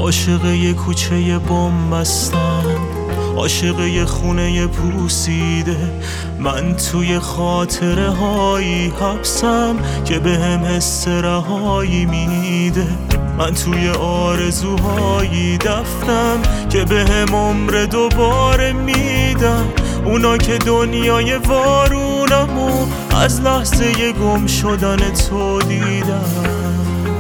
عاشق یه کوچه بن‌بستم، عاشق یه خونه پوسیده. من توی خاطره هایی حبسم که بهم حس رهایی میده. من توی آرزوهایی دفنم که بهم عمر دوباره میدم. اونا که دنیای وارونمو از لحظه گم شدن تو دیدم.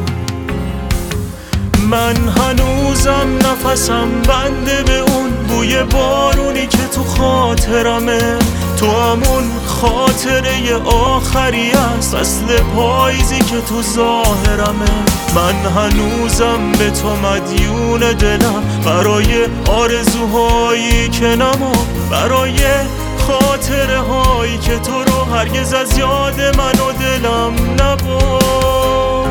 من هنوزم نفسم بنده به اون بوی بارونی که تو خاطرمه. تو همون خاطره آخری است، اصل پاییزی که تو ظاهرمه. من هنوزم به تو مدیون دلم، برای آرزوهایی که نما، برای خاطره هایی که تو رو هرگز از یاد من و دلم نبر.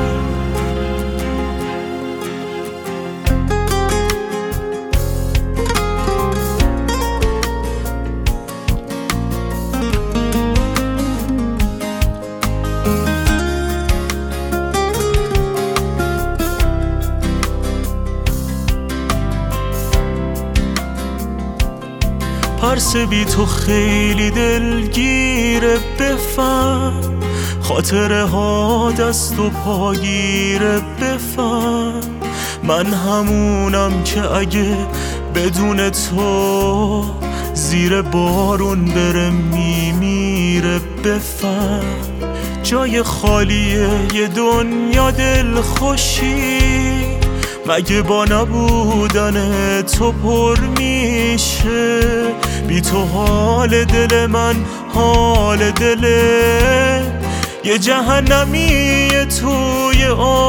پرس بی تو خیلی دلگیره، بفهم خاطره ها دست و پاگیره. بفهم من همونم که اگه بدون تو زیر بارون بره میمیره. بفهم جای خالیه یه دنیا دل خوشی، مگه با نبودن تو پر میشه؟ بی تو حال دل من حال دله یه جهنمیه توی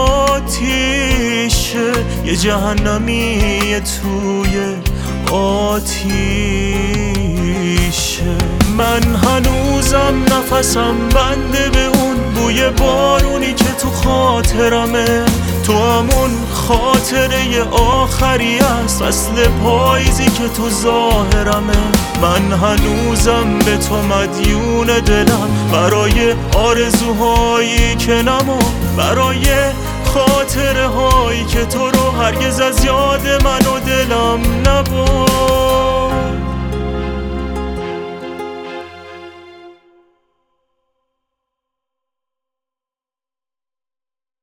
آتیشه، یه جهنمیه توی آتیشه. من هنوزم نفسم بنده به اون بوی بارونی که تو خاطرمه. تو همون خاطره آخری است، اصل پاییزی که تو ظاهرمه. من هنوزم به تو مدیون دلم، برای آرزوهایی که نما، برای خاطره هایی که تو رو هرگز از یاد من و دلم نبر.